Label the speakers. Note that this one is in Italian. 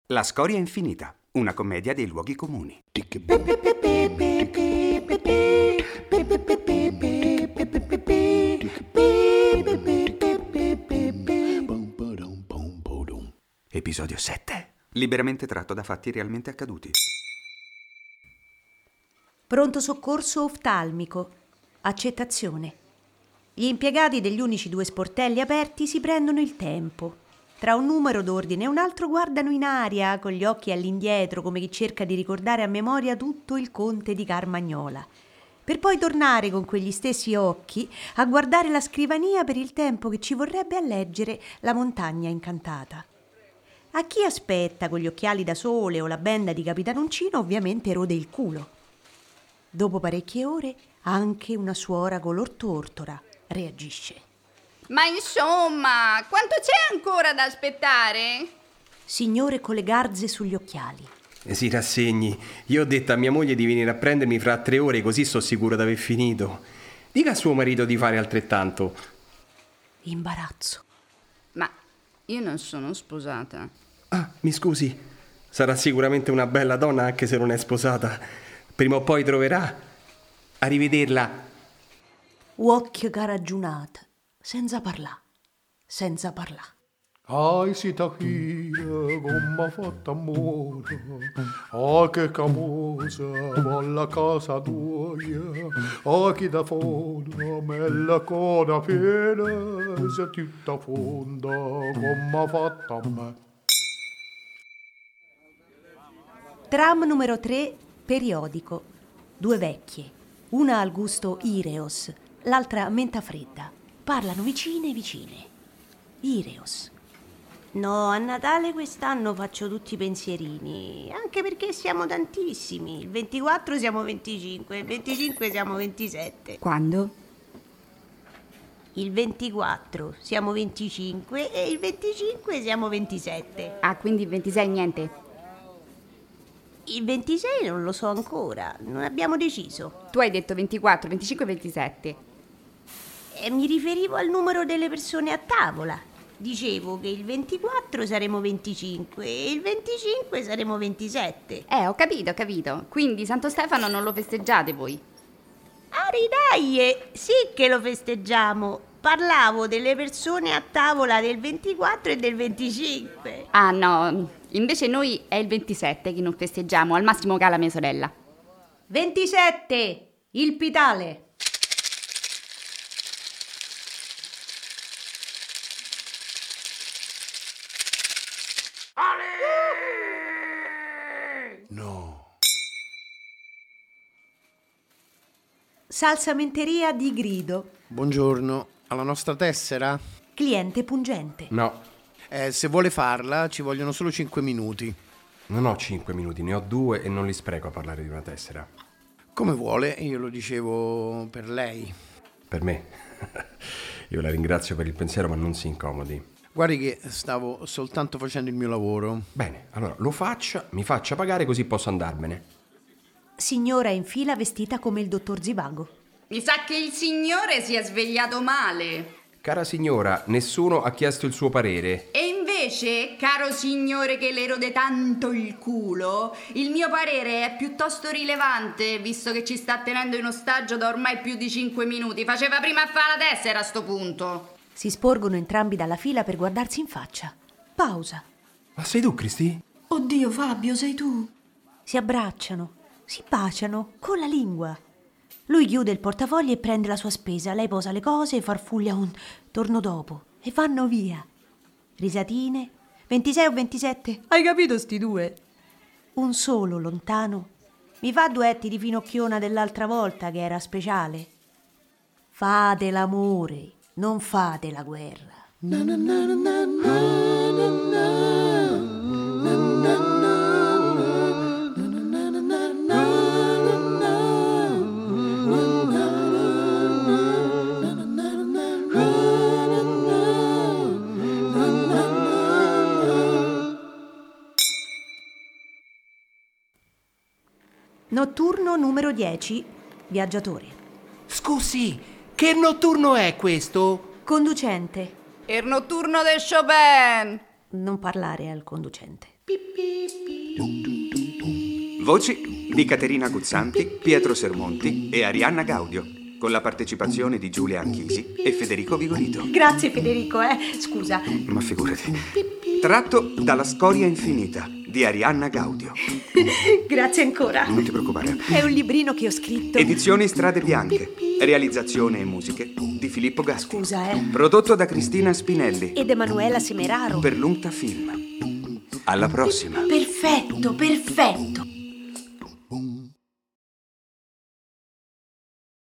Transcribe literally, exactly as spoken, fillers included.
Speaker 1: La Scoria Infinita, una commedia dei luoghi comuni. Episodio sette. Liberamente tratto da fatti realmente accaduti.
Speaker 2: Pronto soccorso oftalmico. Accettazione. Gli impiegati degli unici due sportelli aperti si prendono il tempo. Tra un numero d'ordine e un altro guardano in aria, con gli occhi all'indietro, come chi cerca di ricordare a memoria tutto il conte di Carmagnola, per poi tornare con quegli stessi occhi a guardare la scrivania per il tempo che ci vorrebbe a leggere La montagna incantata. A chi aspetta con gli occhiali da sole o la benda di Capitanoncino ovviamente rode il culo. Dopo parecchie ore anche una suora color tortora reagisce.
Speaker 3: Ma insomma, quanto c'è ancora da aspettare?
Speaker 2: Signore con le garze sugli occhiali.
Speaker 4: Si rassegni, io ho detto a mia moglie di venire a prendermi fra tre ore, così sto sicuro di aver finito. Dica a suo marito di fare altrettanto.
Speaker 2: Imbarazzo.
Speaker 3: Ma io non sono sposata.
Speaker 4: Ah, mi scusi, sarà sicuramente una bella donna anche se non è sposata. Prima o poi troverà. Arrivederla.
Speaker 2: Occhio caraggiunata, senza parlare, senza parlare.
Speaker 5: Ai si tachia, come ha fatto amore, ah che camosa, volla casa tua, ah chi da fondo, me la coda piena, se tutta fonda, come ha fatto a me.
Speaker 2: Tram numero tre, periodico. Due vecchie, una al gusto Ireos, l'altra menta fredda. Parlano vicine vicine. Ireos. No, a Natale quest'anno faccio tutti i pensierini, anche perché siamo tantissimi. Il ventiquattro siamo venticinque, il venticinque siamo ventisette.
Speaker 3: Quando?
Speaker 2: Il ventiquattro siamo venticinque e il venticinque siamo ventisette.
Speaker 3: Ah, quindi il ventisei niente?
Speaker 2: Il ventisei non lo so ancora, non abbiamo deciso.
Speaker 3: Tu hai detto ventiquattro, venticinque e ventisette.
Speaker 2: E mi riferivo al numero delle persone a tavola. Dicevo che il ventiquattro saremo venticinque e il venticinque saremo ventisette.
Speaker 3: Eh, ho capito, ho capito. Quindi Santo Stefano non lo festeggiate voi?
Speaker 2: Aridaglie, sì che lo festeggiamo. Parlavo delle persone a tavola del ventiquattro e del venticinque.
Speaker 3: Ah, no. Invece noi è il ventisette che non festeggiamo. Al massimo cala mia sorella.
Speaker 2: ventisette, il Pitale.
Speaker 5: No.
Speaker 2: Salsamenteria di grido.
Speaker 6: Buongiorno, alla nostra tessera?
Speaker 2: Cliente pungente.
Speaker 4: No,
Speaker 6: Eh, se vuole farla ci vogliono solo cinque minuti.
Speaker 4: non ho cinque minuti, ne ho due e non li spreco a parlare di una tessera.
Speaker 6: Come vuole, io lo dicevo per lei.
Speaker 4: Per me. Io la ringrazio per il pensiero, ma non si incomodi.
Speaker 6: Guardi che stavo soltanto facendo il mio lavoro.
Speaker 4: Bene, allora lo faccia, mi faccia pagare così posso andarmene.
Speaker 2: Signora in fila vestita come il dottor Zivago.
Speaker 3: Mi sa che il signore si è svegliato male.
Speaker 4: Cara signora, nessuno ha chiesto il suo parere.
Speaker 3: E invece, caro signore che le rode tanto il culo, il mio parere è piuttosto rilevante, visto che ci sta tenendo in ostaggio da ormai più di cinque minuti. Faceva prima a fare la tessera a sto punto.
Speaker 2: Si sporgono entrambi dalla fila per guardarsi in faccia. Pausa.
Speaker 4: Ma sei tu, Cristi?
Speaker 2: Oddio, Fabio, sei tu? Si abbracciano, si baciano con la lingua. Lui chiude il portafogli e prende la sua spesa. Lei posa le cose e farfuglia un torno dopo. E vanno via. Risatine. ventisei o ventisette? Hai capito sti due? Un solo lontano. Mi fa duetti di Finocchiona dell'altra volta che era speciale. Fate l'amore, non fate la guerra. Na na na na na na na. Notturno numero dieci, viaggiatore.
Speaker 7: Scusi, che notturno è questo?
Speaker 2: Conducente.
Speaker 3: Il notturno del Chopin.
Speaker 2: Non parlare al conducente.
Speaker 3: Pippi.
Speaker 1: Voci di Caterina Guzzanti, Pietro Sermonti e Arianna Gaudio, con la partecipazione di Giulia Anchisi e Federico Vigorito.
Speaker 2: Grazie Federico, eh. Scusa.
Speaker 1: Ma figurati. Tratto dalla Storia infinita di Arianna Gaudio.
Speaker 2: Grazie ancora.
Speaker 1: Non ti preoccupare.
Speaker 2: È un librino che ho scritto.
Speaker 1: Edizioni Strade Bianche. Realizzazione e musiche di Filippo Gasti.
Speaker 2: Scusa, eh.
Speaker 1: Prodotto da Cristina Spinelli
Speaker 2: Ed Emanuela Semeraro.
Speaker 1: per l'Unta Film. Alla prossima.
Speaker 2: Perfetto, perfetto.